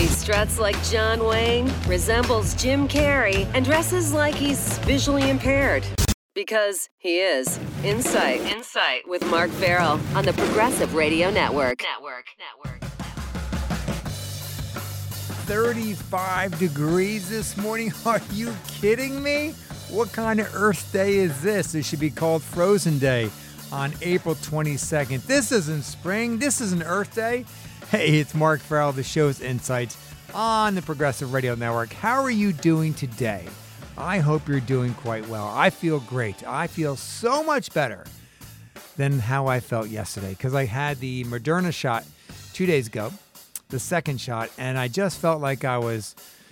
struts like John Wayne, resembles Jim Carrey, and dresses like he's visually impaired. Because he is. Insight with Mark Farrell on the Progressive Radio Network. 35 degrees this morning. Are you kidding me? What kind of Earth Day is this? It should be called Frozen Day on April 22nd. This isn't spring. This isn't Earth Day. Hey, it's Mark Farrell, the show's Insights on the Progressive Radio Network. How are you doing today? I hope you're doing quite well. I feel great. I feel so much better than how I felt yesterday because I had the Moderna shot 2 days ago, the second shot, and I just felt like I was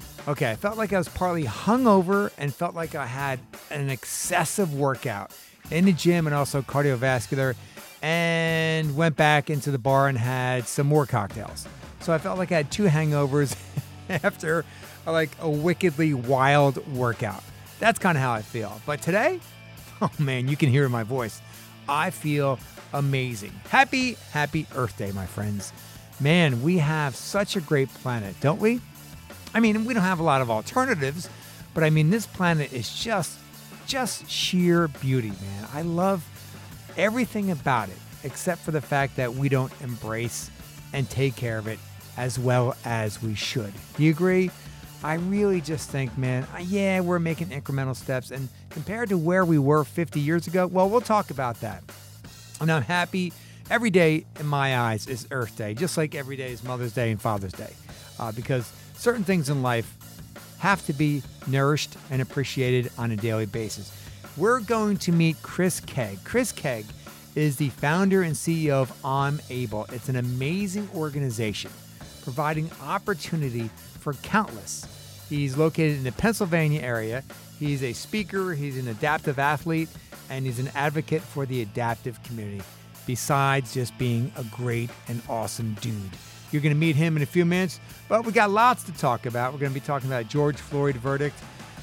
partly hungover and felt like I had an excessive workout in the gym and also cardiovascular, and went back into the bar and had some more cocktails. So I felt like I had two hangovers after like a wickedly wild workout. That's kind of how I feel. But today, oh man, you can hear it in my voice. I feel amazing. Happy Earth Day, my friends. Man, we have such a great planet, don't we? I mean, we don't have a lot of alternatives, but I mean, this planet is just sheer beauty, man. I love everything about it, except for the fact that we don't embrace and take care of it as well as we should. Do you agree? I really just think, man, yeah, we're making incremental steps. And compared to where we were 50 years ago, well, we'll talk about that. And I'm happy. Every day in my eyes is Earth Day, just like every day is Mother's Day and Father's Day, because certain things in life have to be nourished and appreciated on a daily basis. We're going to meet Chris Kegg. Chris Kegg is the founder and CEO of I'm Able. It's an amazing organization providing opportunity for countless. He's located in the Pennsylvania area. He's a speaker, he's an adaptive athlete, and he's an advocate for the adaptive community, besides just being a great and awesome dude. You're going to meet him in a few minutes, but we got lots to talk about. We're going to be talking about George Floyd verdict.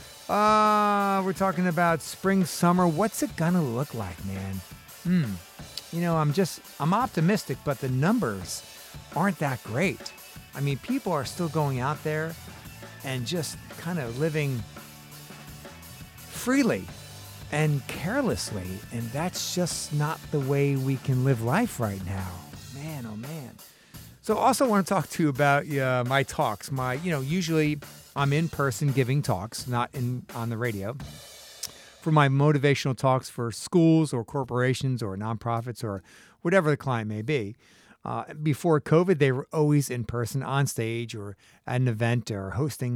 We're talking about spring, summer. What's it going to look like, man? You know, I'm optimistic, but the numbers aren't that great. I mean, people are still going out there and just kind of living freely and carelessly, and that's just not the way we can live life right now. Man, oh man. So also want to talk to you about my talks. Usually I'm in person giving talks, not on the radio. For my motivational talks for schools or corporations or nonprofits or whatever the client may be. Before COVID, they were always in person on stage or at an event or hosting,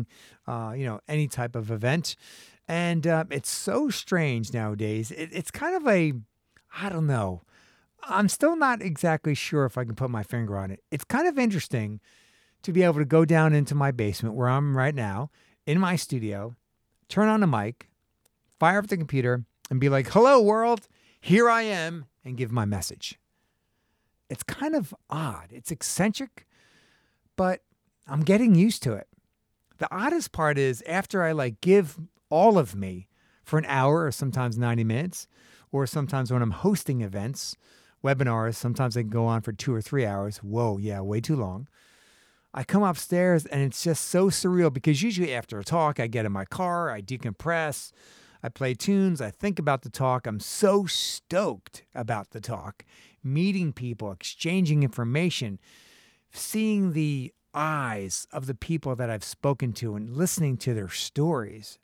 any type of event. And it's so strange nowadays. It's kind of I don't know. I'm still not exactly sure if I can put my finger on it. It's kind of interesting to be able to go down into my basement where I'm right now in my studio, turn on a mic, fire up the computer, and be like, hello, world, here I am, and give my message. It's kind of odd. It's eccentric, but I'm getting used to it. The oddest part is after I give all of me for an hour or sometimes 90 minutes, or sometimes when I'm hosting events, webinars, sometimes they can go on for 2 or 3 hours. Whoa, yeah, way too long. I come upstairs and it's just so surreal because usually after a talk, I get in my car, I decompress, I play tunes, I think about the talk. I'm so stoked about the talk, meeting people, exchanging information, seeing the eyes of the people that I've spoken to and listening to their stories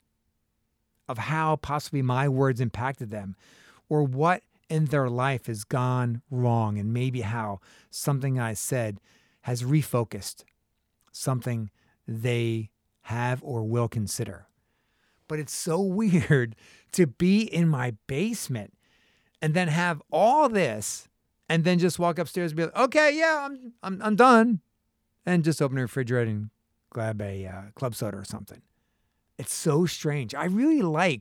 of how possibly my words impacted them or what in their life has gone wrong and maybe how something I said has refocused something they have or will consider. But it's so weird to be in my basement and then have all this and then just walk upstairs and be like, okay, yeah, I'm done. And just open the refrigerator and grab a club soda or something. It's so strange. I really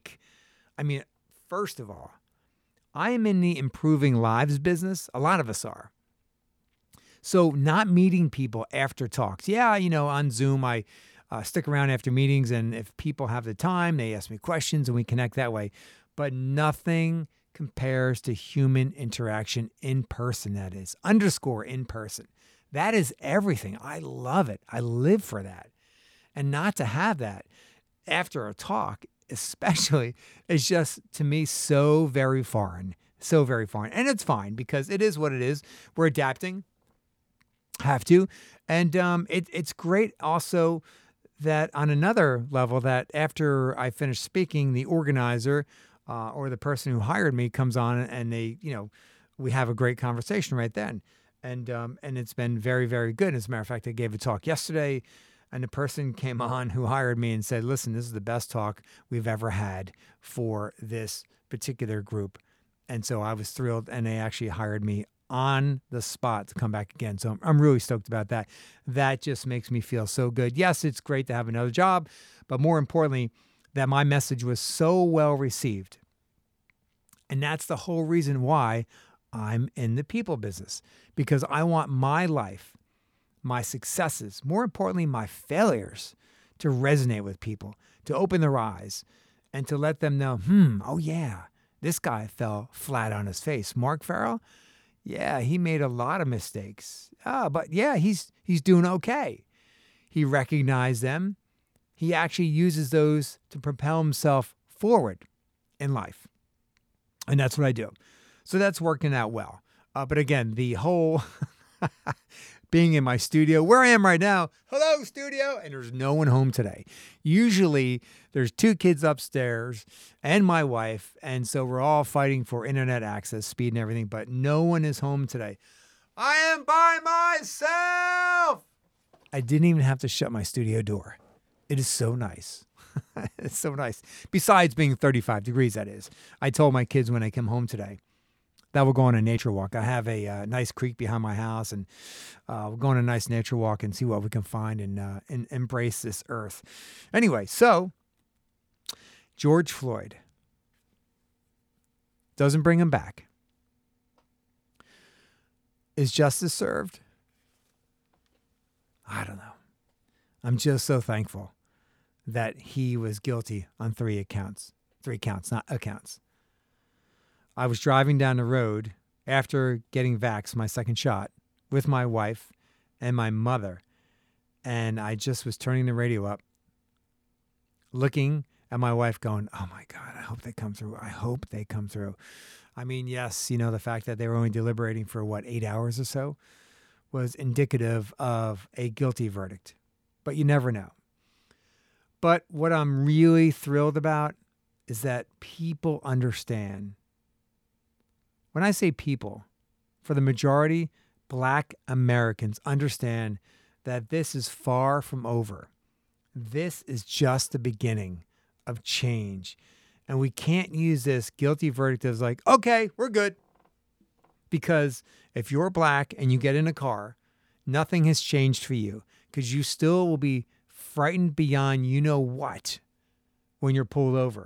first of all, I am in the improving lives business. A lot of us are. So not meeting people after talks. Yeah, on Zoom, I stick around after meetings, and if people have the time, they ask me questions and we connect that way. But nothing compares to human interaction in person, that is, _ in person. That is everything. I love it. I live for that. And not to have that after a talk, especially, is just, to me, so very foreign. So very foreign. And it's fine because it is what it is. We're adapting. Have to. And it's great also that on another level that after I finish speaking, the organizer or the person who hired me comes on and they, we have a great conversation right then. And it's been very, very good. As a matter of fact, I gave a talk yesterday. And the person came on who hired me and said, listen, this is the best talk we've ever had for this particular group. And so I was thrilled, and they actually hired me on the spot to come back again. So I'm really stoked about that. That just makes me feel so good. Yes, it's great to have another job, but more importantly, that my message was so well received. And that's the whole reason why I'm in the people business, because I want my life, my successes, more importantly, my failures, to resonate with people, to open their eyes, and to let them know, oh yeah, this guy fell flat on his face. Mark Farrell, yeah, he made a lot of mistakes. But yeah, he's doing okay. He recognized them. He actually uses those to propel himself forward in life. And that's what I do. So that's working out well. But again, the whole being in my studio, where I am right now, hello studio, and there's no one home today. Usually there's 2 kids upstairs and my wife, and so we're all fighting for internet access, speed and everything, but no one is home today. I am by myself. I didn't even have to shut my studio door. It is so nice. It's so nice. Besides being 35 degrees, that is. I told my kids when I came home today that we'll go on a nature walk. I have a nice creek behind my house, and we'll go on a nice nature walk and see what we can find and embrace this earth. Anyway, so George Floyd doesn't bring him back. Is justice served? I don't know. I'm just so thankful that he was guilty on 3 counts, not accounts. I was driving down the road after getting vaxxed, my second shot, with my wife and my mother. And I just was turning the radio up, looking at my wife going, oh my God, I hope they come through. I hope they come through. I mean, yes, the fact that they were only deliberating for 8 hours or so was indicative of a guilty verdict, but you never know. But what I'm really thrilled about is that people understand. When I say people, for the majority, Black Americans understand that this is far from over. This is just the beginning of change. And we can't use this guilty verdict as okay, we're good. Because if you're Black and you get in a car, nothing has changed for you, because you still will be frightened beyond what when you're pulled over.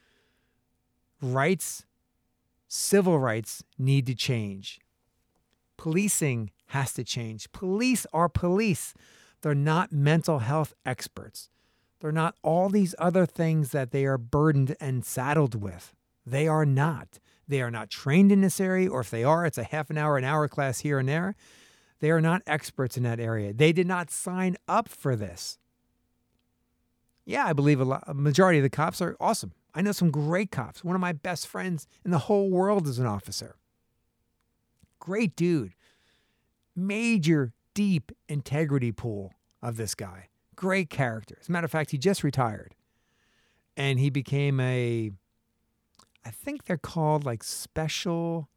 Civil rights need to change. Policing has to change. Police are police. They're not mental health experts. They're not all these other things that they are burdened and saddled with. They are not. They are not trained in this area, or if they are, it's a half an hour class here and there. They are not experts in that area. They did not sign up for this. Yeah, I believe a majority of the cops are awesome. I know some great cops. One of my best friends in the whole world is an officer. Great dude. Major, deep integrity pool of this guy. Great character. As a matter of fact, he just retired. And he became I think they're called special,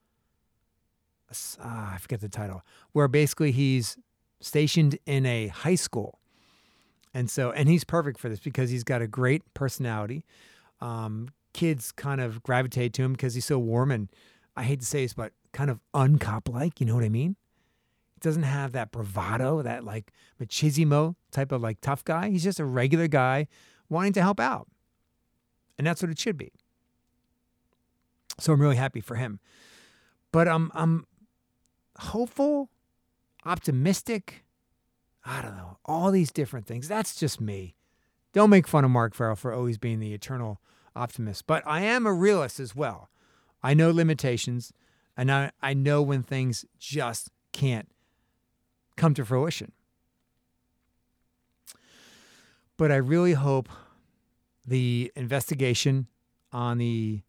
I forget the title, where basically he's stationed in a high school. And he's perfect for this because he's got a great personality. Kids kind of gravitate to him because he's so warm and, I hate to say this, but kind of uncop-like, you know what I mean? He doesn't have that bravado, that machismo type of tough guy. He's just a regular guy wanting to help out. And that's what it should be. So I'm really happy for him. But I'm hopeful, optimistic, I don't know, all these different things. That's just me. Don't make fun of Mark Farrell for always being the eternal optimist. But I am a realist as well. I know limitations, and I know when things just can't come to fruition. But I really hope the investigation on the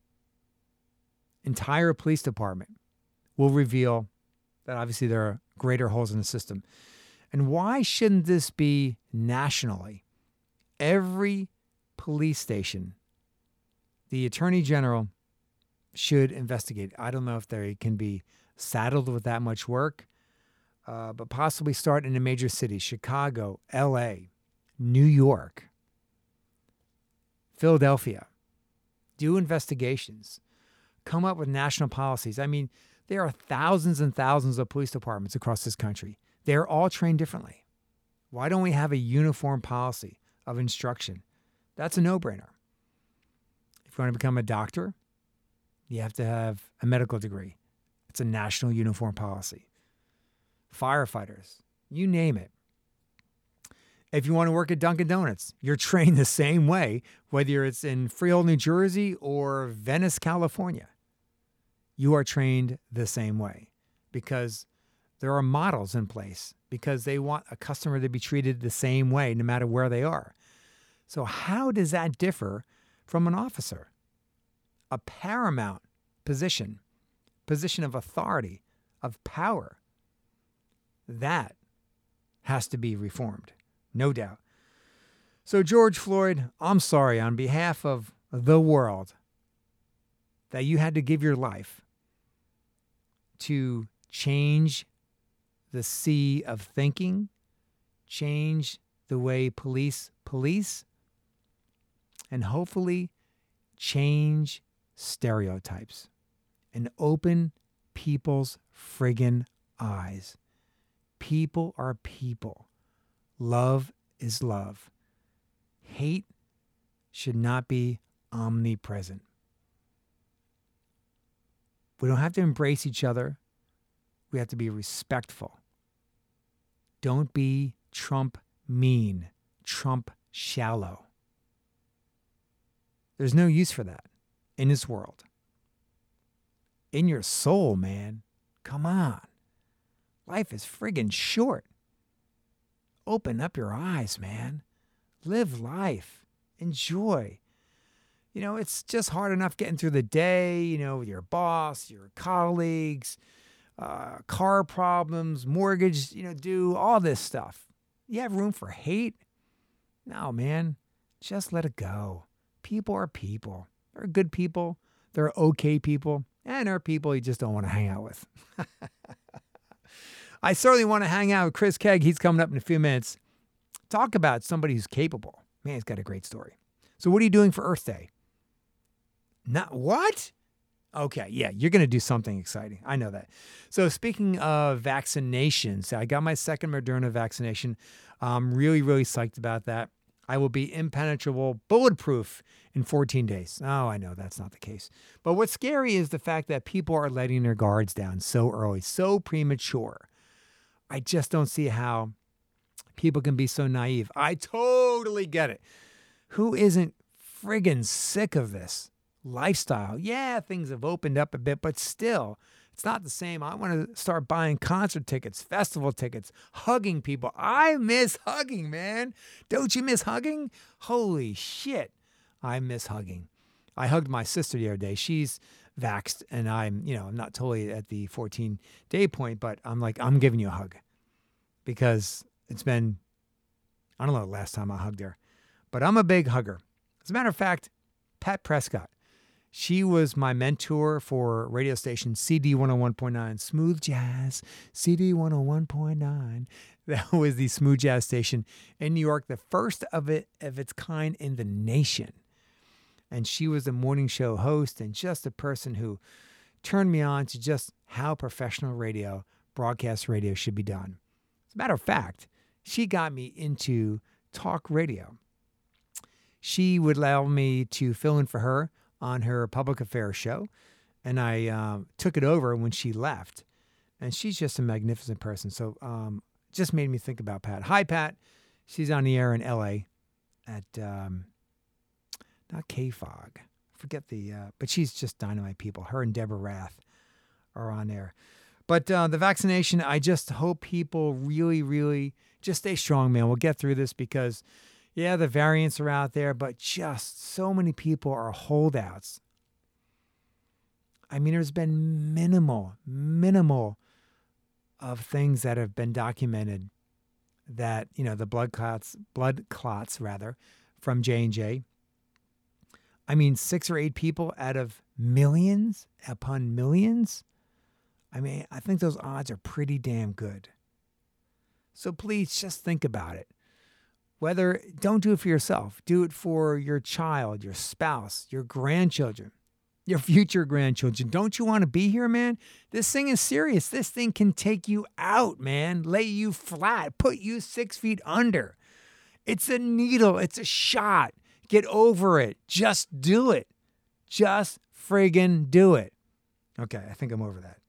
entire police department will reveal that obviously there are greater holes in the system. And why shouldn't this be nationally? Every police station, the Attorney General should investigate. I don't know if they can be saddled with that much work, but possibly start in a major city, Chicago, L.A., New York, Philadelphia. Do investigations. Come up with national policies. I mean, there are thousands and thousands of police departments across this country. They're all trained differently. Why don't we have a uniform policy of instruction? That's a no-brainer. If you want to become a doctor, you have to have a medical degree. It's a national uniform policy. Firefighters, you name it. If you want to work at Dunkin' Donuts, you're trained the same way, whether it's in Freehold, New Jersey or Venice, California. You are trained the same way because there are models in place, because they want a customer to be treated the same way no matter where they are. So how does that differ from an officer? A paramount position of authority, of power. That has to be reformed. No doubt. So, George Floyd, I'm sorry on behalf of the world that you had to give your life to change the sea of thinking, change the way police, and hopefully change stereotypes and open people's friggin' eyes. People are people. Love is love. Hate should not be omnipresent. We don't have to embrace each other. We have to be respectful. Don't be Trump mean, Trump shallow. There's no use for that in this world. In your soul, man. Come on. Life is friggin' short. Open up your eyes, man. Live life. Enjoy. You know, it's just hard enough getting through the day, you know, with your boss, your colleagues, car problems, mortgage, due, all this stuff. You have room for hate? No, man. Just let it go. People are people. There are good people. There are okay people. And there are people you just don't want to hang out with. I certainly want to hang out with Chris Kegg. He's coming up in a few minutes. Talk about somebody who's capable. Man, he's got a great story. So what are you doing for Earth Day? Not what? Okay, yeah, you're going to do something exciting. I know that. So speaking of vaccinations, I got my second Moderna vaccination. I'm really, really psyched about that. I will be impenetrable, bulletproof in 14 days. Oh, I know that's not the case. But what's scary is the fact that people are letting their guards down so early, so premature. I just don't see how people can be so naive. I totally get it. Who isn't friggin' sick of this lifestyle? Yeah, things have opened up a bit, but still, it's not the same. I want to start buying concert tickets, festival tickets, hugging people. I miss hugging, man. Don't you miss hugging? Holy shit, I miss hugging. I hugged my sister the other day. She's vaxxed, and I'm not totally at the 14-day point, but I'm like, I'm giving you a hug because it's been, I don't know the last time I hugged her, but I'm a big hugger. As a matter of fact, Pat Prescott, she was my mentor for radio station CD 101.9, Smooth Jazz, CD 101.9. That was the smooth jazz station in New York, the first of its kind in the nation. And she was the morning show host and just a person who turned me on to just how professional radio, broadcast radio should be done. As a matter of fact, she got me into talk radio. She would allow me to fill in for her on her public affairs show, and I took it over when she left. And she's just a magnificent person. So just made me think about Pat. Hi, Pat. She's on the air in L.A. at... not K-Fog. Forget but she's just dynamite people. Her and Deborah Rath are on there. But the vaccination, I just hope people really, really just stay strong, man. We'll get through this because, yeah, the variants are out there, but just so many people are holdouts. I mean, there's been minimal of things that have been documented that, the blood clots rather, from J&J. I mean, 6 or 8 people out of millions upon millions. I mean, I think those odds are pretty damn good. So please just think about it. Don't do it for yourself. Do it for your child, your spouse, your grandchildren, your future grandchildren. Don't you want to be here, man? This thing is serious. This thing can take you out, man. Lay you flat. Put you 6 feet under. It's a needle. It's a shot. Get over it. Just do it. Just friggin' do it. Okay, I think I'm over that.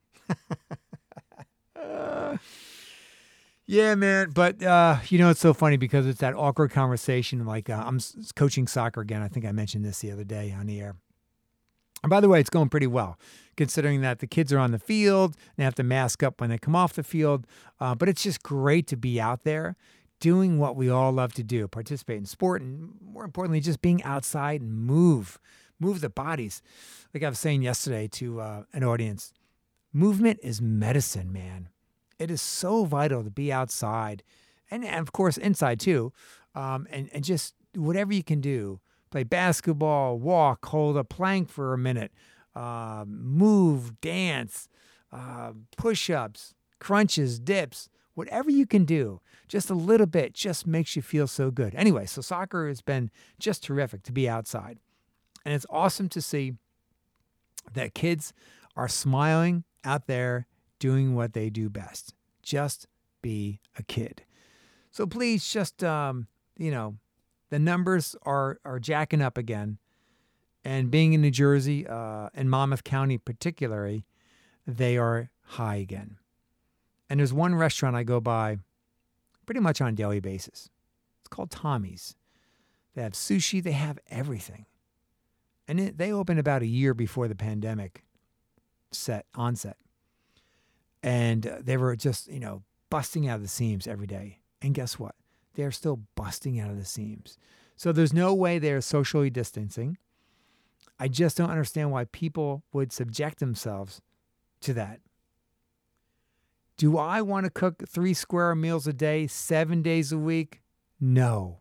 Yeah, man. But, it's so funny because it's that awkward conversation. Like I'm coaching soccer again. I think I mentioned this the other day on the air. And by the way, it's going pretty well, considering that the kids are on the field. They have to mask up when they come off the field. But it's just great to be out there doing what we all love to do, participate in sport, and more importantly, just being outside and move the bodies. Like I was saying yesterday to an audience, movement is medicine, man. It is so vital to be outside and of course, inside too. And just whatever you can do, play basketball, walk, hold a plank for a minute, move, dance, push-ups, crunches, dips, whatever you can do, just a little bit, just makes you feel so good. Anyway, so soccer has been just terrific to be outside. And it's awesome to see that kids are smiling out there doing what they do best. Just be a kid. So please just, the numbers are jacking up again. And being in New Jersey, and Monmouth County particularly, they are high again. And there's one restaurant I go by pretty much on a daily basis. It's called Tommy's. They have sushi. They have everything. And they opened about a year before the pandemic onset. And they were just, busting out of the seams every day. And guess what? They're still busting out of the seams. So there's no way they're socially distancing. I just don't understand why people would subject themselves to that. Do I want to cook 3 square meals a day, 7 days a week? No.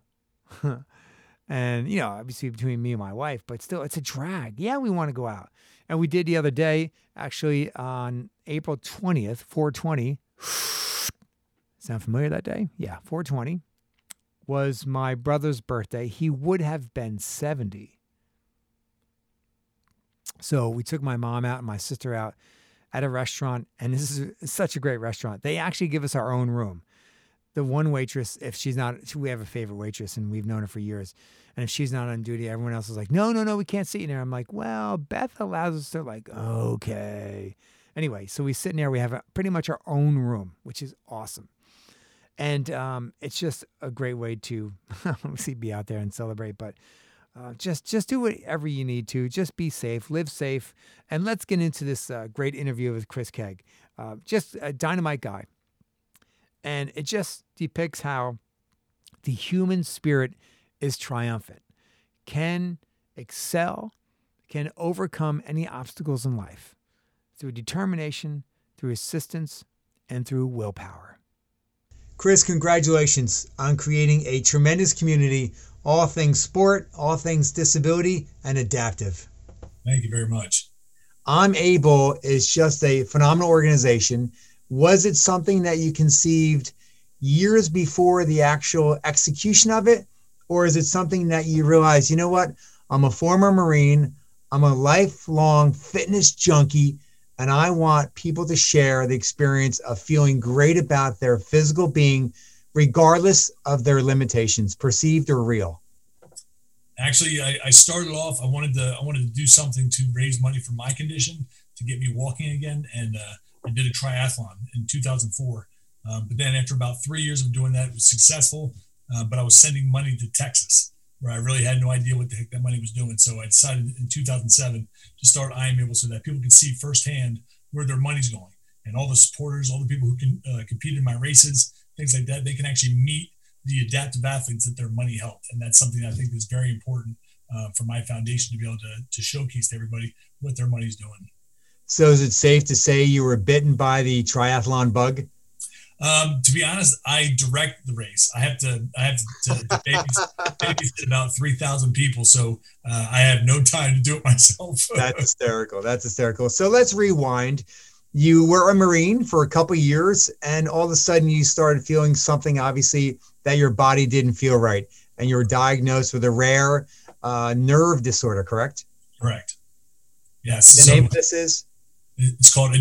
And, obviously between me and my wife, but still, it's a drag. Yeah, we want to go out. And we did the other day, actually on April 20th, 420. Sound familiar that day? Yeah, 420 was my brother's birthday. He would have been 70. So we took my mom out and my sister out at a restaurant, and this is such a great restaurant. They actually give us our own room. The one waitress, if she's not, we have a favorite waitress, and we've known her for years. And if she's not on duty, everyone else is like, no, we can't sit in there. I'm like, well, Beth allows us to, like, okay. Anyway, so we sit in there. We have pretty much our own room, which is awesome. And it's just a great way to obviously be out there and celebrate. But just do whatever you need to. Just be safe, live safe. And let's get into this great interview with Chris Kegg. Just a dynamite guy. And it just depicts how the human spirit is triumphant, can excel, can overcome any obstacles in life through determination, through assistance, and through willpower. Chris, congratulations on creating a tremendous community, all things sport, all things disability, and adaptive. Thank you very much. I'm Able is just a phenomenal organization. Was it something that you conceived years before the actual execution of it? Or is it something that you realize, you know what? I'm a former Marine. I'm a lifelong fitness junkie, and I want people to share the experience of feeling great about their physical being, regardless of their limitations, perceived or real. Actually, I started off, I wanted to do something to raise money for my condition, to get me walking again. And I did a triathlon in 2004. But then after about 3 years of doing that, it was successful. But I was sending money to Texas, where I really had no idea what the heck that money was doing. So I decided in 2007 to start I'm Able so that people could see firsthand where their money's going. and all the supporters, all the people who can compete in my races, things like that, they can actually meet the adaptive athletes that their money helped. And that's something I think is very important for my foundation to be able to showcase to everybody what their money's doing. So is it safe to say you were bitten by the triathlon bug? To be honest, I direct the race. I have to babysit about 3,000 people. So I have no time to do it myself. That's hysterical. So let's rewind. You were a Marine for a couple of years, and all of a sudden you started feeling something, obviously, that your body didn't feel right. And you were diagnosed with a rare nerve disorder, correct? Correct. Yes. The name of this is? It's called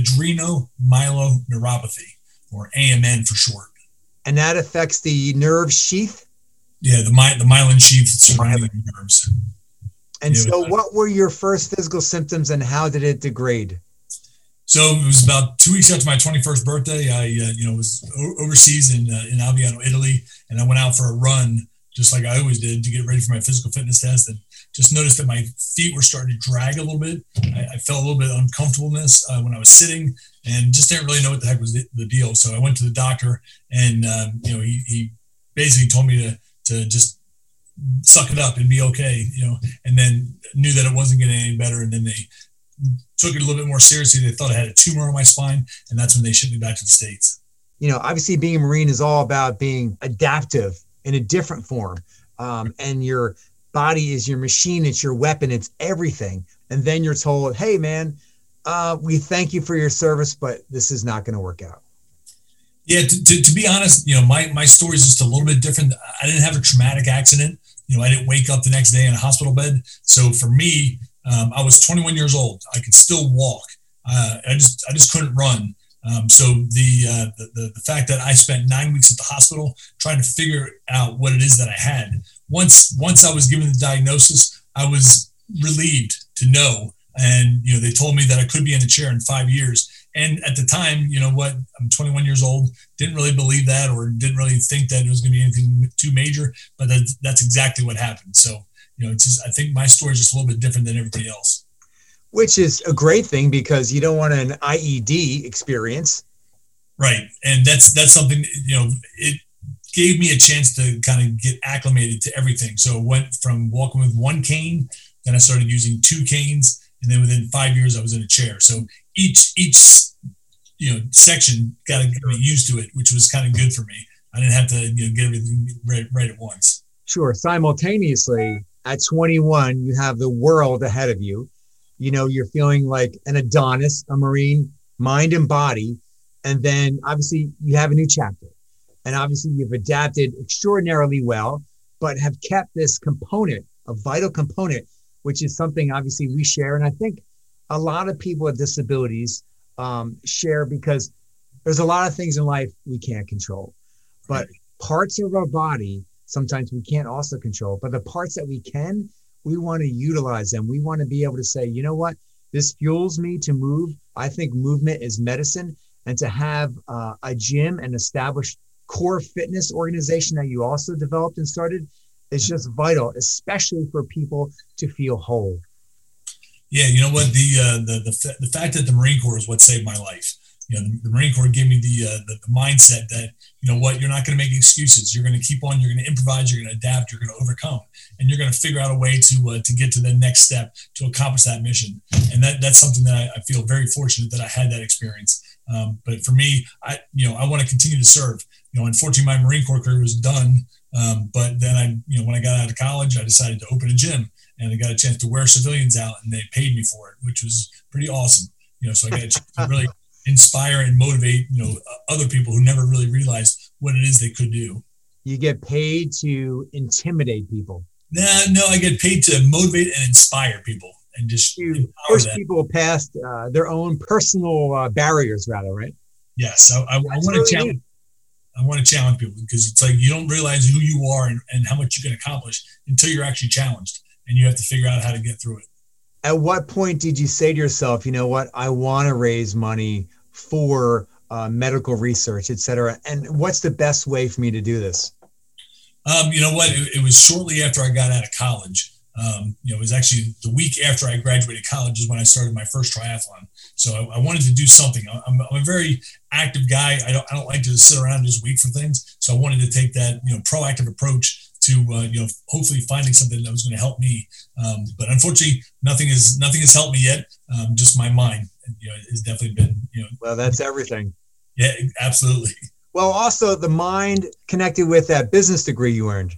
adrenomyeloneuropathy, or AMN for short. And that affects the nerve sheath? Yeah, the myelin sheath surrounding the nerves. And so what were your first physical symptoms, and how did it degrade? So it was about 2 weeks after my 21st birthday. I was overseas in Albiano, Italy, and I went out for a run, just like I always did, to get ready for my physical fitness test, and just noticed that my feet were starting to drag a little bit. I felt a little bit of uncomfortableness when I was sitting, and just didn't really know what the heck was the deal. So I went to the doctor, and he basically told me to just suck it up and be okay, and then knew that it wasn't getting any better. And then they took it a little bit more seriously. They thought I had a tumor on my spine, and that's when they shipped me back to the States. Obviously being a Marine is all about being adaptive in a different form. And your body is your machine. It's your weapon. It's everything. And then you're told, hey man, we thank you for your service, but this is not going to work out. Yeah. To be honest, my story is just a little bit different. I didn't have a traumatic accident. I didn't wake up the next day in a hospital bed. So for me, I was 21 years old. I could still walk. I just couldn't run. So the fact that I spent 9 weeks at the hospital trying to figure out what it is that I had. Once I was given the diagnosis, I was relieved to know. And, they told me that I could be in a chair in 5 years. And at the time, I'm 21 years old, didn't really believe that, or didn't really think that it was going to be anything too major, but that's exactly what happened. So, it's just, I think my story is just a little bit different than everybody else. Which is a great thing, because you don't want an IED experience. Right. And that's something, it gave me a chance to kind of get acclimated to everything. So it went from walking with one cane, then I started using 2 canes, and then within 5 years I was in a chair. So each section got to get used to it, which was kind of good for me. I didn't have to get everything right at once. Sure. Simultaneously, at 21, you have the world ahead of you. You're feeling like an Adonis, a Marine, mind and body. And then obviously you have a new chapter. And obviously you've adapted extraordinarily well, but have kept this component, a vital component, which is something obviously we share. And I think a lot of people with disabilities share, because there's a lot of things in life we can't control. But parts of our body, sometimes we can't also control. But the parts that we can, we want to utilize them. We want to be able to say, you know what, this fuels me to move. I think movement is medicine. And to have a gym and established core fitness organization that you also developed and started is just vital, especially for people to feel whole. Yeah, you know what, the fact that the Marine Corps is what saved my life. The Marine Corps gave me the mindset that, you're not going to make excuses. You're going to keep on, you're going to improvise, you're going to adapt, you're going to overcome, and you're going to figure out a way to get to the next step to accomplish that mission. And that's something that I feel very fortunate that I had that experience. But for me, I want to continue to serve. Unfortunately, my Marine Corps career was done. But then when I got out of college, I decided to open a gym, and I got a chance to wear civilians out, and they paid me for it, which was pretty awesome. So I got a chance to really inspire and motivate, other people who never really realized what it is they could do. You get paid to intimidate people. No, I get paid to motivate and inspire people, and just push people past their own personal barriers, rather, right? Yes, I want to challenge. I want to challenge people, because it's like you don't realize who you are and how much you can accomplish until you're actually challenged, and you have to figure out how to get through it. At what point did you say to yourself, you know what, I want to raise money for medical research, et cetera? And what's the best way for me to do this? You know what, it was shortly after I got out of college. It was actually the week after I graduated college is when I started my first triathlon. So I wanted to do something. I'm a very active guy. I don't like to sit around and just wait for things. So I wanted to take that, proactive approach to, hopefully finding something that was going to help me. But unfortunately, nothing has helped me yet. Just my mind, has definitely been, Well, that's everything. Yeah, absolutely. Well, also the mind connected with that business degree you earned.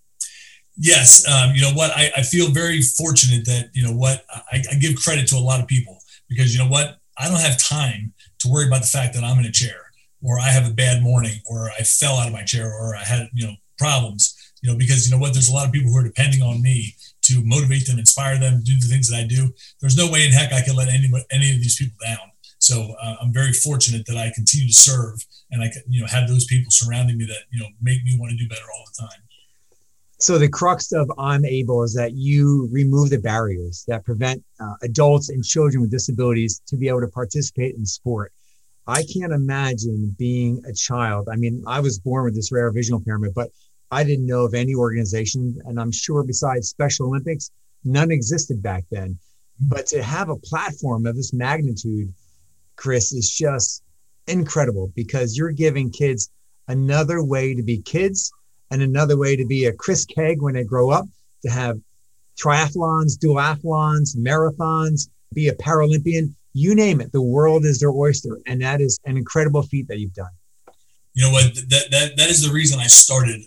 Yes. I feel very fortunate that, I give credit to a lot of people because I don't have time to worry about the fact that I'm in a chair or I have a bad morning or I fell out of my chair or I had, problems, because there's a lot of people who are depending on me to motivate them, inspire them, do the things that I do. There's no way in heck I can let any of these people down. So I'm very fortunate that I continue to serve and I can, have those people surrounding me that, make me want to do better all the time. So the crux of I'm Able is that you remove the barriers that prevent adults and children with disabilities to be able to participate in sport. I can't imagine being a child. I mean, I was born with this rare visual impairment, but I didn't know of any organization. And I'm sure besides Special Olympics, none existed back then. But to have a platform of this magnitude, Chris, is just incredible because you're giving kids another way to be kids and another way to be a Chris Keg when they grow up, to have triathlons, duathlons, marathons, be a Paralympian, you name it. The world is their oyster. And that is an incredible feat that you've done. You know what, that is the reason I started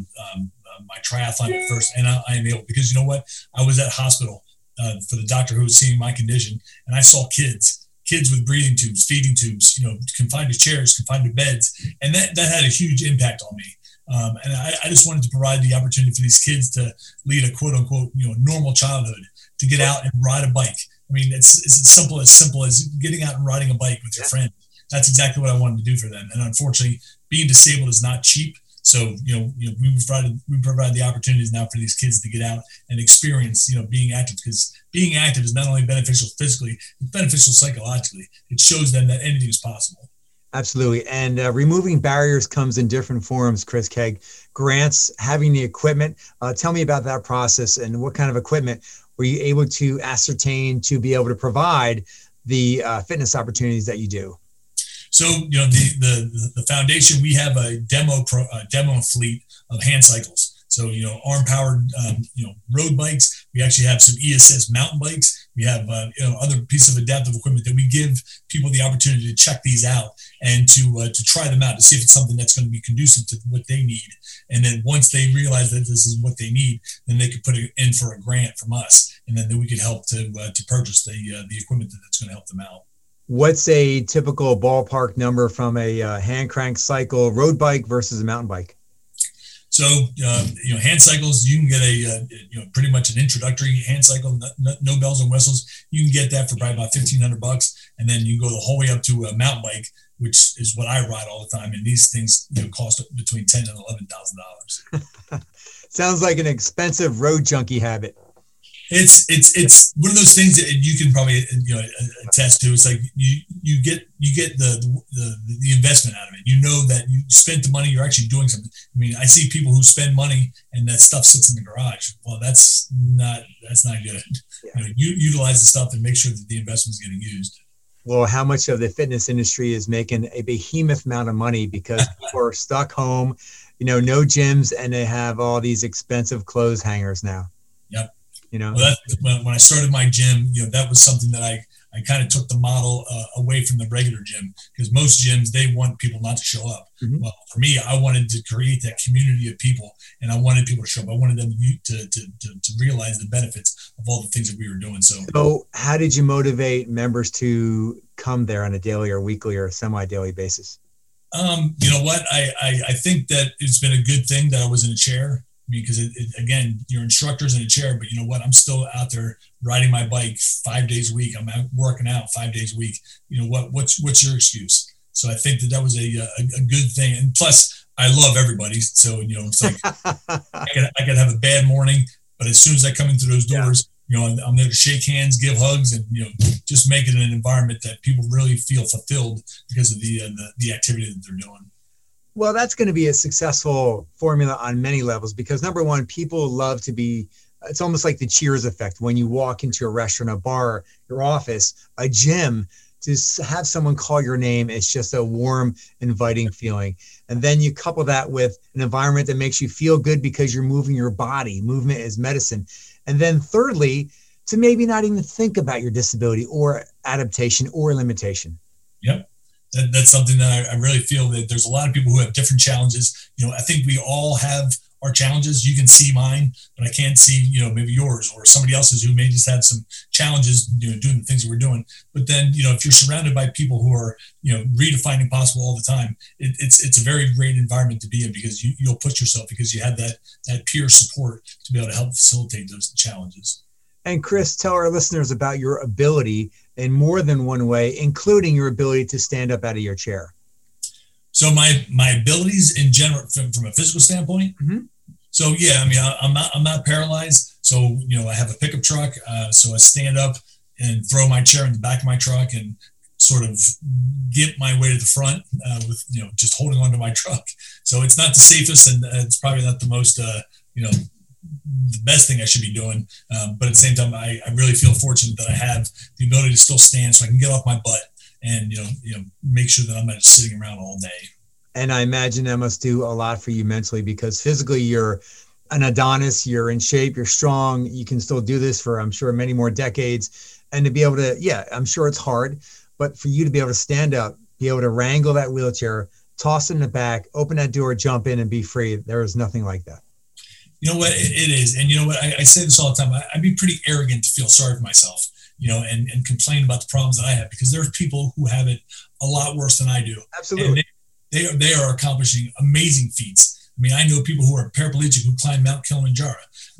my triathlon at first. And I am able, because I was at hospital for the doctor who was seeing my condition. And I saw kids with breathing tubes, feeding tubes, confined to chairs, confined to beds. And that had a huge impact on me. And I just wanted to provide the opportunity for these kids to lead a quote unquote, normal childhood, to get out and ride a bike. I mean, it's as simple as getting out and riding a bike with your friend. That's exactly what I wanted to do for them. And unfortunately, being disabled is not cheap. So, we provide the opportunities now for these kids to get out and experience, being active, because being active is not only beneficial physically, it's beneficial psychologically. It shows them that anything is possible. Absolutely. And removing barriers comes in different forms, Chris Keg. Grants, having the equipment. Tell me about that process and what kind of equipment were you able to ascertain to be able to provide the fitness opportunities that you do? So, the foundation, we have a demo fleet of hand cycles. So, arm powered, road bikes. We actually have some e-assist mountain bikes. We have, other pieces of adaptive equipment that we give people the opportunity to check these out and to try them out to see if it's something that's going to be conducive to what they need. And then once they realize that this is what they need, then they could put it in for a grant from us. And then we could help to purchase the equipment that's going to help them out. What's a typical ballpark number from a hand crank cycle road bike versus a mountain bike? So, hand cycles, you can get pretty much an introductory hand cycle, no bells and whistles. You can get that for probably about $1,500. And then you can go the whole way up to a mountain bike, which is what I ride all the time. And these things cost between $10,000 and $11,000. Sounds like an expensive road junkie habit. It's one of those things that you can probably attest to. It's like you get the investment out of it. That you spent the money, you're actually doing something. I mean, I see people who spend money and that stuff sits in the garage. Well, that's not good. Yeah. You utilize the stuff and make sure that the investment is getting used. Well, how much of the fitness industry is making a behemoth amount of money because people are stuck home, no gyms, and they have all these expensive clothes hangers now. Yep. Well, when I started my gym, that was something that I kind of took the model away from the regular gym, because most gyms, they want people not to show up. Mm-hmm. Well, for me, I wanted to create that community of people, and I wanted people to show up. I wanted them to realize the benefits of all the things that we were doing. So how did you motivate members to come there on a daily or weekly or semi-daily basis? You know what? I think that it's been a good thing that I was in a chair. Because again, your instructor's in a chair, but you know what? I'm still out there riding my bike 5 days a week. I'm out working out 5 days a week. What's your excuse? So I think that was a good thing. And plus, I love everybody. So, it's like I could have a bad morning, but as soon as I come in through those doors, I'm there to shake hands, give hugs, and, just make it an environment that people really feel fulfilled because of the activity that they're doing. Well, that's going to be a successful formula on many levels because number one, people love to be it's almost like the Cheers effect. When you walk into a restaurant, a bar, your office, a gym, to have someone call your name, it's just a warm, inviting feeling. And then you couple that with an environment that makes you feel good because you're moving your body. Movement is medicine. And then thirdly, to maybe not even think about your disability or adaptation or limitation. Yep. That's something that I really feel that there's a lot of people who have different challenges. I think we all have our challenges. You can see mine, but I can't see, maybe yours or somebody else's who may just have some challenges, doing the things that we're doing. But then, if you're surrounded by people who are, redefining possible all the time, it's a very great environment to be in because you'll push yourself because you have that peer support to be able to help facilitate those challenges. And Chris, tell our listeners about your ability in more than one way, including your ability to stand up out of your chair. So my abilities in general, from a physical standpoint. Mm-hmm. So yeah, I'm not paralyzed. So I have a pickup truck. So I stand up and throw my chair in the back of my truck and sort of get my way to the front with just holding onto my truck. So it's not the safest, and it's probably not the most the best thing I should be doing. But at the same time, I really feel fortunate that I have the ability to still stand, so I can get off my butt and make sure that I'm not just sitting around all day. And I imagine that must do a lot for you mentally, because physically you're an Adonis, you're in shape, you're strong, you can still do this for, I'm sure, many more decades. And to be able to, I'm sure it's hard, but for you to be able to stand up, be able to wrangle that wheelchair, toss it in the back, open that door, jump in and be free. There is nothing like that. You know what? It is. And you know what? I say this all the time. I'd be pretty arrogant to feel sorry for myself, and complain about the problems that I have, because there's people who have it a lot worse than I do. Absolutely. And they are accomplishing amazing feats. I know people who are paraplegic who climb Mount Kilimanjaro.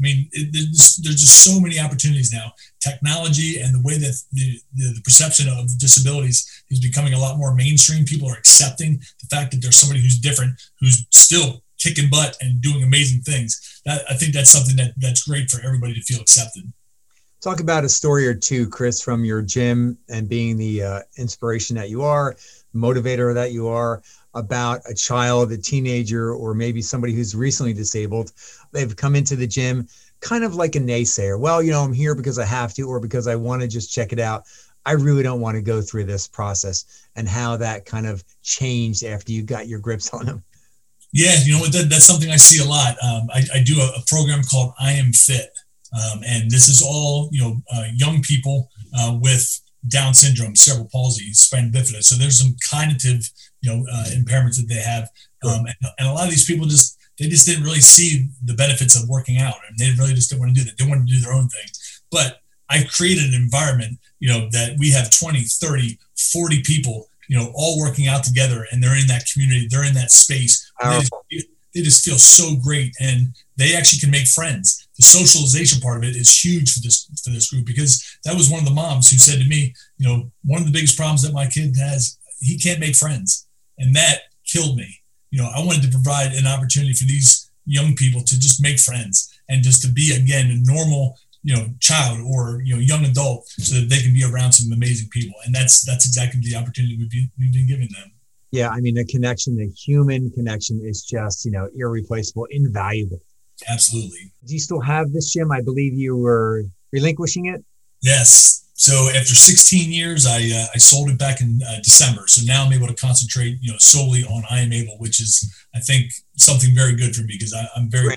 There's just so many opportunities now. Technology and the way that the perception of disabilities is becoming a lot more mainstream. People are accepting the fact that there's somebody who's different, who's still kicking butt and doing amazing things. I think that's something that's great for everybody to feel accepted. Talk about a story or two, Chris, from your gym and being the inspiration that you are, motivator that you are, about a child, a teenager, or maybe somebody who's recently disabled. They've come into the gym kind of like a naysayer. Well, I'm here because I have to, or because I want to just check it out. I really don't want to go through this process, and how that kind of changed after you got your grips on them. Yeah, that's something I see a lot. I do a program called I Am Fit. And this is all, young people with Down syndrome, cerebral palsy, spina bifida. So there's some cognitive, impairments that they have. And a lot of these people they just didn't really see the benefits of working out, and they really just didn't want to do that. They wanted to do their own thing. But I created an environment, that we have 20, 30, 40 people, all working out together, and they're in that community, they're in that space. They just feel so great, and they actually can make friends. The socialization part of it is huge for this group, because that was one of the moms who said to me, one of the biggest problems that my kid has, he can't make friends. And that killed me. I wanted to provide an opportunity for these young people to just make friends and just to be, again, a normal, child or, young adult, so that they can be around some amazing people. And that's exactly the opportunity we've been giving them. Yeah. The connection, the human connection is just, irreplaceable, invaluable. Absolutely. Do you still have this gym? I believe you were relinquishing it. Yes. So after 16 years, I sold it back in December. So now I'm able to concentrate, solely on I Am Able, which is, I think, something very good for me, because I'm very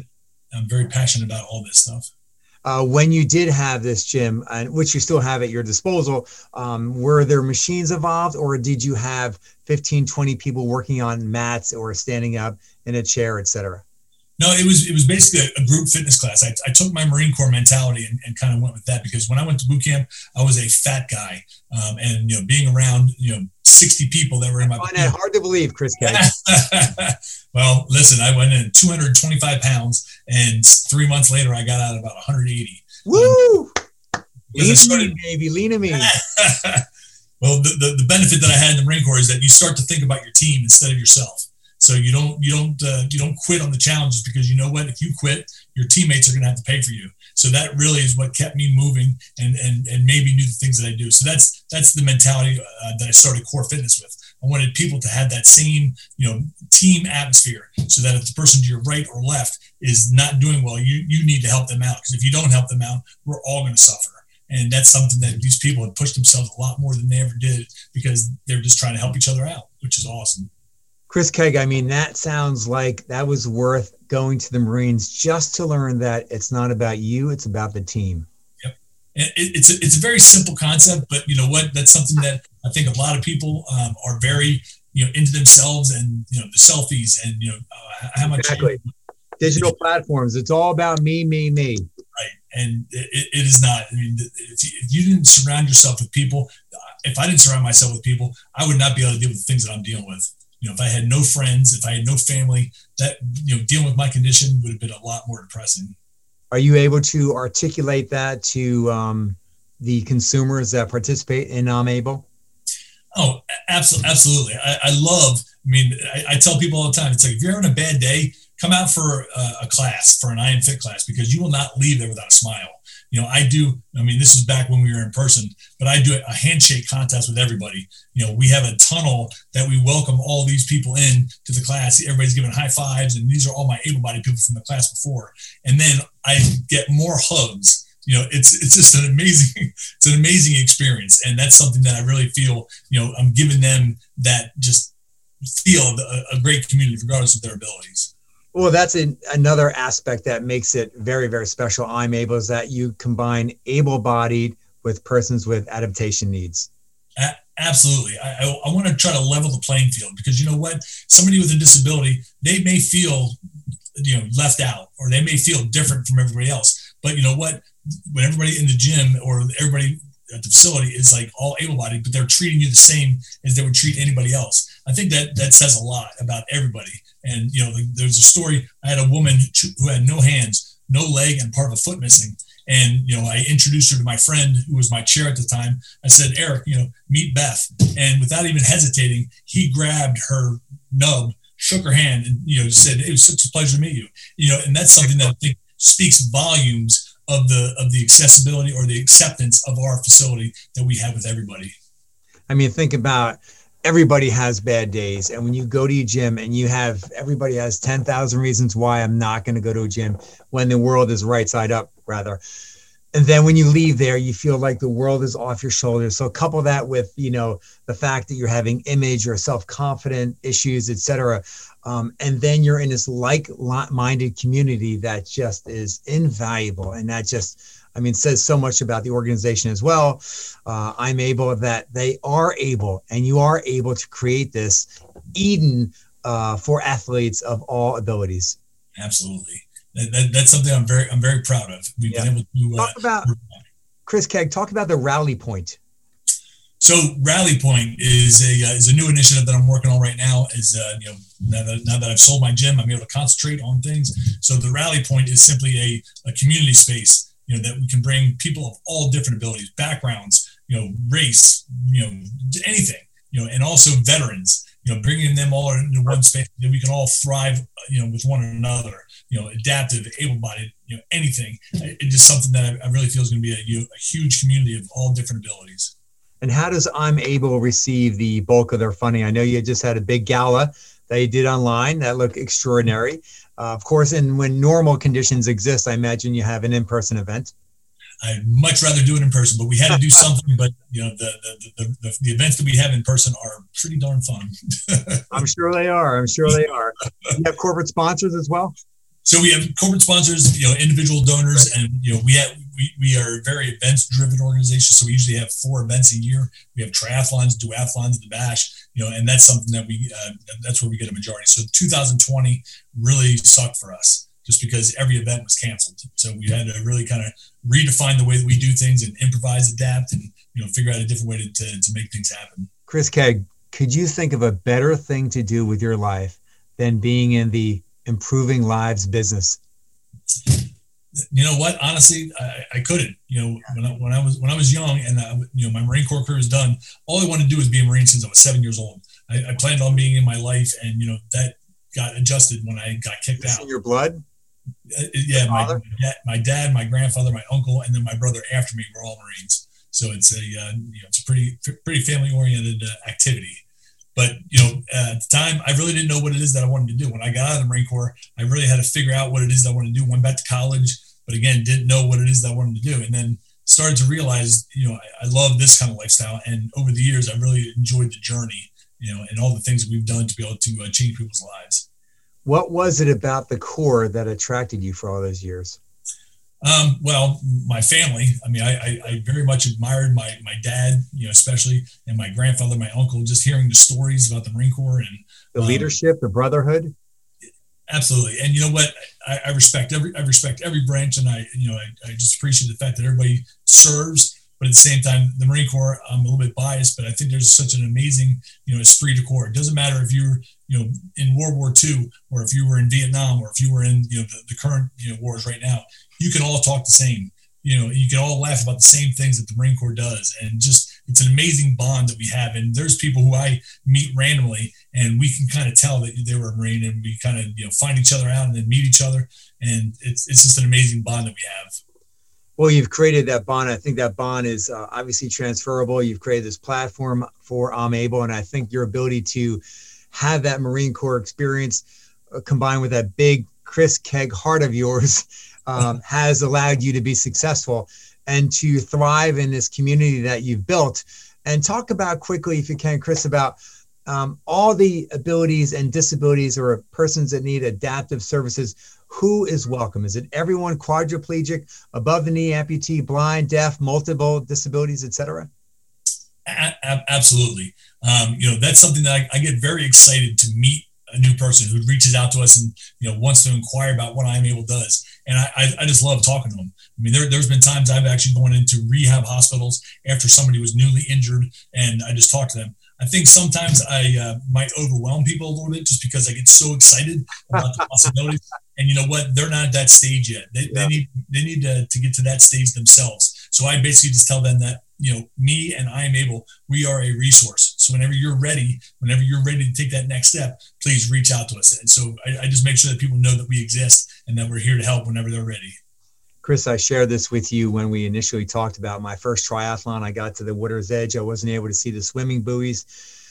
passionate about all this stuff. When you did have this gym, which you still have at your disposal, were there machines involved, or did you have 15, 20 people working on mats or standing up in a chair, etc.? No, it was basically a group fitness class. I took my Marine Corps mentality and kind of went with that, because when I went to boot camp, I was a fat guy, and being around 60 people that were in my. I find that hard to believe, Chris K. Well, listen, I went in 225 pounds, and 3 months later, I got out at about 180. Woo! Lean on me. Well, the benefit that I had in the Marine Corps is that you start to think about your team instead of yourself. So you don't quit on the challenges, because you know what? If you quit, your teammates are going to have to pay for you. So that really is what kept me moving and made me do the things that I do. So that's the mentality that I started Core Fitness with. I wanted people to have that same, team atmosphere, so that if the person to your right or left is not doing well, you need to help them out. Because if you don't help them out, we're all going to suffer. And that's something that these people have pushed themselves a lot more than they ever did, because they're just trying to help each other out, which is awesome. Chris Keg, I mean, that sounds like that was worth going to the Marines just to learn that it's not about you, it's about the team. Yep. And it's a very simple concept, but you know what? That's something that I think a lot of people are very, into themselves, and, the selfies, and, how much. Exactly. Digital platforms. It's all about me. Right. And it is not. I mean, if you didn't surround yourself with people, if I didn't surround myself with people, I would not be able to deal with the things that I'm dealing with. If I had no friends, if I had no family, that, dealing with my condition would have been a lot more depressing. Are you able to articulate that to the consumers that participate in I'm Able? Oh, absolutely. I tell people all the time, it's like, if you're having a bad day, come out for a class, for an I Am Fit class, because you will not leave there without a smile. This is back when we were in person, but I do a handshake contest with everybody. We have a tunnel that we welcome all these people in to the class. Everybody's giving high fives, and these are all my able-bodied people from the class before. And then I get more hugs. It's just an amazing experience. And that's something that I really feel, I'm giving them that just feel of a great community, regardless of their abilities. Well, that's another aspect that makes it very, very special. I'm Able is that you combine able-bodied with persons with adaptation needs. Absolutely. I want to try to level the playing field, because you know what? Somebody with a disability, they may feel, left out, or they may feel different from everybody else. But you know what? When everybody in the gym or everybody at the facility is like all able-bodied, but they're treating you the same as they would treat anybody else, I think that says a lot about everybody. And, there's a story. I had a woman who had no hands, no leg, and part of a foot missing. And, I introduced her to my friend who was my chair at the time. I said, Eric, meet Beth. And without even hesitating, he grabbed her nub, shook her hand, and, said, it was such a pleasure to meet you. And that's something that I think speaks volumes of the accessibility or the acceptance of our facility that we have with everybody. I mean, think about, everybody has bad days. And when you go to a gym and everybody has 10,000 reasons why I'm not going to go to a gym, when the world is right side up, rather. And then when you leave there, you feel like the world is off your shoulders. So couple that with, the fact that you're having image or self-confident issues, et cetera. And then you're in this like-minded community that just is invaluable. And that just, says so much about the organization as well. I'm Able, that they are able, and you are able to create this Eden for athletes of all abilities. Absolutely. That's something I'm very proud of. We've been able to talk about, Chris Keg, talk about the Rally Point. So Rally Point is a new initiative that I'm working on right now. Now that I've sold my gym, I'm able to concentrate on things. So the Rally Point is simply a community space, that we can bring people of all different abilities, backgrounds, race, anything, and also veterans, bringing them all into one space that we can all thrive, with one another, adaptive, able-bodied, anything. It's just something that I really feel is going to be a huge community of all different abilities. And how does I'm Able receive the bulk of their funding? I know you just had a big gala that you did online that looked extraordinary. Of course, and when normal conditions exist, I imagine you have an in-person event. I'd much rather do it in person, but we had to do something. But the events that we have in person are pretty darn fun. I'm sure they are. You have corporate sponsors as well? So we have corporate sponsors, individual donors, and we are a very events-driven organization. So we usually have 4 events a year. We have triathlons, duathlons, the Bash, and that's something that that's where we get a majority. So 2020 really sucked for us, just because every event was canceled. So we had to really kind of redefine the way that we do things and improvise, adapt, and figure out a different way to make things happen. Chris Keg, could you think of a better thing to do with your life than being in the improving lives business? You know what? Honestly, I couldn't. When I was young and my Marine Corps career was done, all I wanted to do was be a Marine since I was 7 years old. I planned on being in my life, and that got adjusted when I got kicked out. In your blood? Yeah, my dad, my grandfather, my uncle, and then my brother after me were all Marines. So it's a pretty family oriented activity. But, at the time, I really didn't know what it is that I wanted to do. When I got out of the Marine Corps, I really had to figure out what it is that I wanted to do. Went back to college, but again, didn't know what it is that I wanted to do. And then started to realize, I love this kind of lifestyle. And over the years, I really enjoyed the journey, and all the things that we've done to be able to change people's lives. What was it about the Corps that attracted you for all those years? Well, my family. I mean, I very much admired my dad, especially, and my grandfather, my uncle, just hearing the stories about the Marine Corps and the leadership, the brotherhood. Absolutely. And you know what? I respect every branch, and I just appreciate the fact that everybody serves. But at the same time, the Marine Corps, I'm a little bit biased, but I think there's such an amazing, esprit de corps. It doesn't matter if you're, in World War II, or if you were in Vietnam, or if you were in, the current, wars right now. You can all talk the same. You can all laugh about the same things that the Marine Corps does. And just, it's an amazing bond that we have. And there's people who I meet randomly, and we can kind of tell that they were a Marine, and we kind of, find each other out and then meet each other. And it's just an amazing bond that we have. Well, you've created that bond. I think that bond is obviously transferable. You've created this platform for I'm Able. And I think your ability to have that Marine Corps experience combined with that big Chris Kegg heart of yours has allowed you to be successful and to thrive in this community that you've built. And talk about quickly, if you can, Chris, about all the abilities and disabilities or persons that need adaptive services. Who is welcome? Is it everyone, quadriplegic, above the knee amputee, blind, deaf, multiple disabilities, et cetera? Absolutely. That's something that I get very excited to meet a new person who reaches out to us and, wants to inquire about what I'm Able does. And I just love talking to them. I mean, there's been times I've actually gone into rehab hospitals after somebody was newly injured, and I just talk to them. I think sometimes I might overwhelm people a little bit just because I get so excited about the possibilities. And you know what? They're not at that stage yet. They need to get to that stage themselves. So I basically just tell them that, me and I Am Able, we are a resource. So whenever you're ready to take that next step, please reach out to us. And so I just make sure that people know that we exist and that we're here to help whenever they're ready. Chris, I shared this with you when we initially talked about my first triathlon. I got to the water's edge. I wasn't able to see the swimming buoys.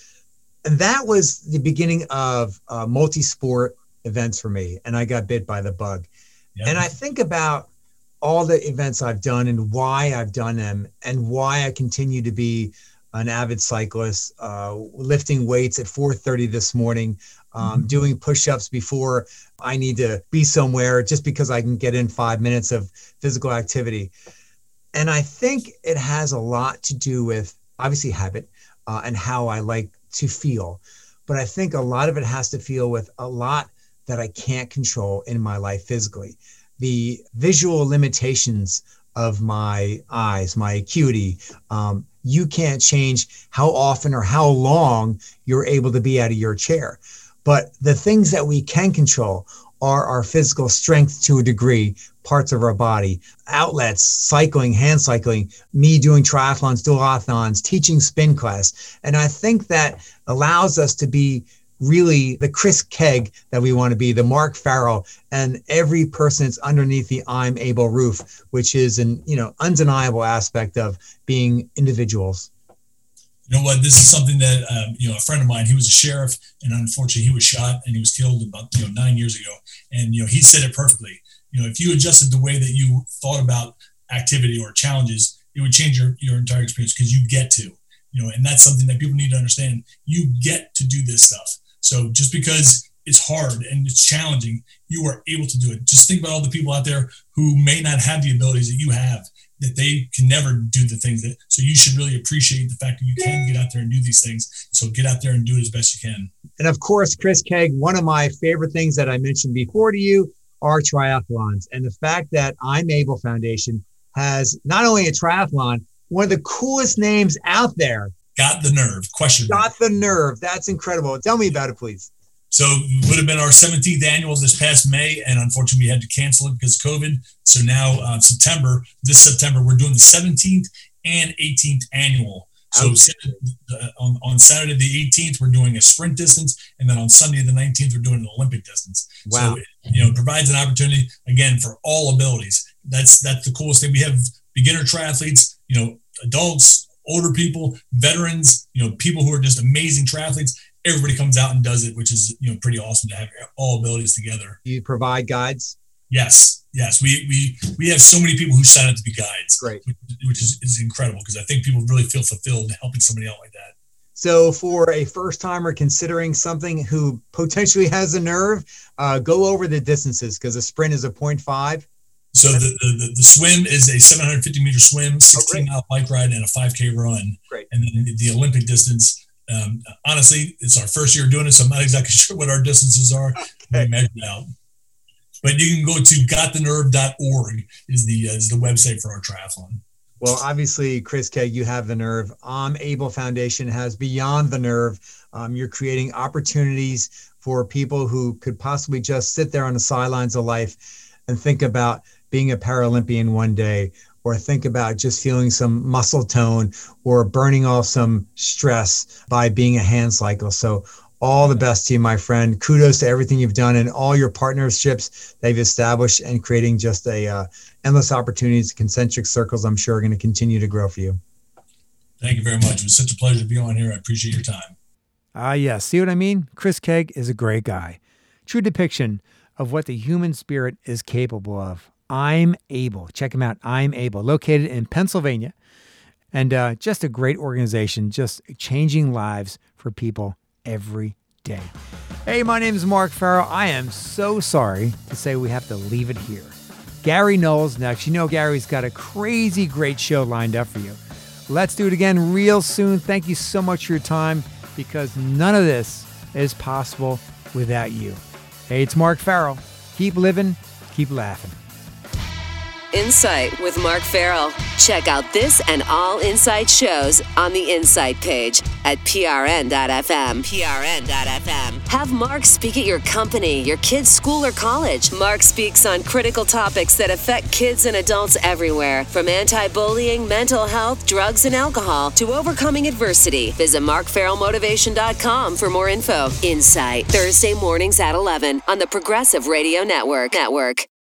And that was the beginning of multi-sport events for me. And I got bit by the bug. Yep. And I think about all the events I've done and why I've done them and why I continue to be an avid cyclist, lifting weights at 4:30 this morning, doing push-ups before I need to be somewhere just because I can get in 5 minutes of physical activity. And I think it has a lot to do with obviously habit and how I like to feel. But I think a lot of it has to feel with a lot that I can't control in my life physically. The visual limitations of my eyes, my acuity, you can't change how often or how long you're able to be out of your chair. But the things that we can control are our physical strength to a degree, parts of our body, outlets, cycling, hand cycling, me doing triathlons, duathlons, teaching spin class. And I think that allows us to be really the Chris Kegg that we want to be, the Mark Farrell, and every person that's underneath the I'm Able roof, which is an undeniable aspect of being individuals. You know what? This is something that a friend of mine. He was a sheriff, and unfortunately, he was shot and he was killed about 9 years ago. And he said it perfectly. If you adjusted the way that you thought about activity or challenges, it would change your entire experience because you get to. And that's something that people need to understand. You get to do this stuff. So just because it's hard and it's challenging, you are able to do it. Just think about all the people out there who may not have the abilities that you have, that they can never do the things that, so you should really appreciate the fact that you can get out there and do these things. So get out there and do it as best you can. And of course, Chris Kegg, one of my favorite things that I mentioned before to you are triathlons. And the fact that I'm Able Foundation has not only a triathlon, one of the coolest names out there. Got the Nerve, question mark. Got the Nerve. That's incredible. Tell me about it, please. So it would have been our 17th annual this past May, and unfortunately we had to cancel it because of COVID. So now this September, we're doing the 17th and 18th annual. So on Saturday the 18th, we're doing a sprint distance, and then on Sunday the 19th, we're doing an Olympic distance. Wow. So it provides an opportunity, again, for all abilities. That's the coolest thing. We have beginner triathletes, adults, older people, veterans, people who are just amazing triathletes. everybody comes out and does it, which is, pretty awesome to have all abilities together. You provide guides? Yes. We have so many people who sign up to be guides. Great. Which is incredible, because I think people really feel fulfilled helping somebody out like that. So for a first timer considering something who potentially has a nerve, go over the distances, because a sprint is a 0.5. So the swim is a 750 meter swim, 16-mile bike ride, and a 5K run. Great. And then the Olympic distance, honestly, it's our first year doing it, so I'm not exactly sure what our distances are. Okay. We measured out. But you can go to gotthenerve.org is the website for our triathlon. Well, obviously, Chris Kegg, you have the nerve. Able Foundation has Beyond the Nerve. You're creating opportunities for people who could possibly just sit there on the sidelines of life and think about being a Paralympian one day, or think about just feeling some muscle tone or burning off some stress by being a hand cycle. So all the best to you, my friend. Kudos to everything you've done and all your partnerships they've established, and creating just endless opportunities, concentric circles I'm sure are going to continue to grow for you. Thank you very much. It was such a pleasure to be on here. I appreciate your time. Yes. See what I mean? Chris Kegg is a great guy. True depiction of what the human spirit is capable of. I'm Able. Check him out. I'm Able. Located in Pennsylvania. And just a great organization, just changing lives for people every day. Hey, my name is Mark Farrell. I am so sorry to say we have to leave it here. Gary Knowles next. You know Gary's got a crazy great show lined up for you. Let's do it again real soon. Thank you so much for your time, because none of this is possible without you. Hey, it's Mark Farrell. Keep living, keep laughing. Insight with Mark Farrell. Check out this and all Insight shows on the Insight page at prn.fm. prn.fm. Have Mark speak at your company, your kid's school or college. Mark speaks on critical topics that affect kids and adults everywhere, from anti-bullying, mental health, drugs and alcohol, to overcoming adversity. Visit markfarrellmotivation.com for more info. Insight, Thursday mornings at 11 on the Progressive Radio Network.